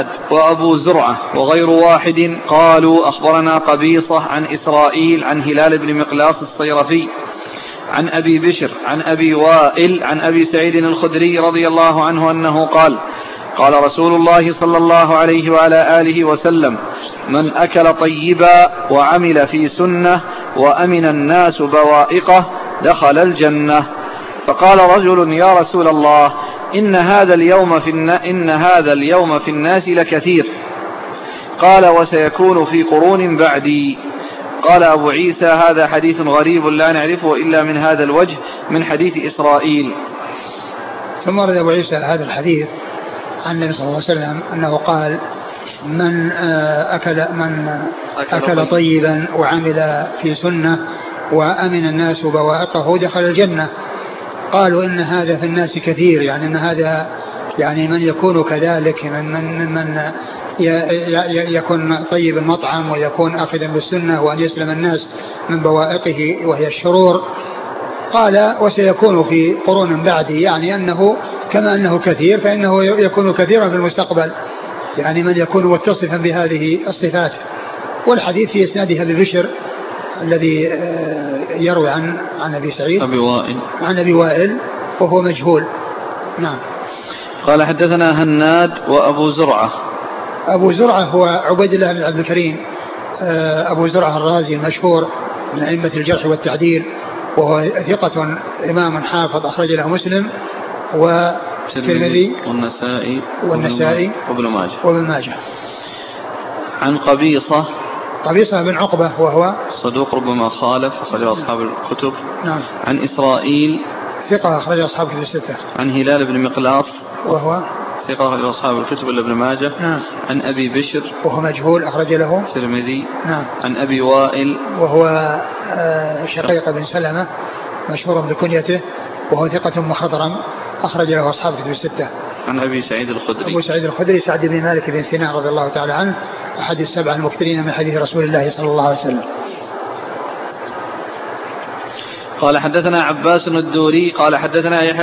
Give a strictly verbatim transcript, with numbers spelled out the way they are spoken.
وأبو زرعة وغير واحد قالوا أخبرنا قبيصة عن إسرائيل عن هلال بن مقلاص الصيرفي عن أبي بشر عن أبي وائل عن أبي سعيد الخدري رضي الله عنه أنه قال قال رسول الله صلى الله عليه وعلى آله وسلم: من أكل طيبا وعمل في سنة وأمن الناس بوائقه دخل الجنة. فقال رجل: يا رسول الله، إن هذا اليوم في إن هذا اليوم في الناس لكثير. قال: وسيكون في قرون بعدي. قال أبو عيسى: هذا حديث غريب لا نعرفه إلا من هذا الوجه من حديث إسرائيل. ثم ورد أبو عيسى هذا الحديث عن النبي صلى الله عليه وسلم أنه قال: من أكل من أكل طيبا وعمل في سنة وأمن الناس بوائقه دخل الجنة. قالوا إن هذا في الناس كثير، يعني إن هذا يعني من يكون كذلك، من من من يكون طيب المطعم ويكون أخذا بالسنة وأن يسلم الناس من بوائقه وهي الشرور. قال: وسيكون في قرون بعدي، يعني أنه كما أنه كثير فإنه يكون كثيرا في المستقبل، يعني من يكون متصفا بهذه الصفات. والحديث في إسنادها ببشر الذي يروي عن عن أبي سعيد أبي وائل عن أبي وائل وهو مجهول. نعم. قال: حدثنا هناد وأبو زرعة. أبو زرعة هو عبيد الله بن عبد الكريم أبو زرعة الرازي المشهور من أئمة الجرح والتعديل، وهو ثقة إمام حافظ أخرج له مسلم والترمذي والنسائي والنسائي وابن ماجه وابن ماجه. عن قبيصة قبيصة بن عقبة وهو صدوق ربما خالف أخرج أصحاب الكتب. نعم. عن إسرائيل ثقة أخرج أصحاب الكتب الستة. عن هلال بن مقلاص وهو ثقة أخرج أصحاب الكتب إلا ابن ماجه. نعم. عن أبي بشر وهو مجهول أخرج له الترمذي. نعم. عن أبي وائل وهو شقيق بن سلمة مشهور بكنيته وهو ثقة مخضرم أخرج له أصحاب الكتب الستة. عن أبي سعيد الخدري أبو سعيد الخدري سعد بن مالك بن سنان رضي الله تعالى عنه أحد السبع المكثرين من حديث رسول الله صلى الله عليه وسلم. قال: حدثنا عباس الدوري قال: حدثنا يحيى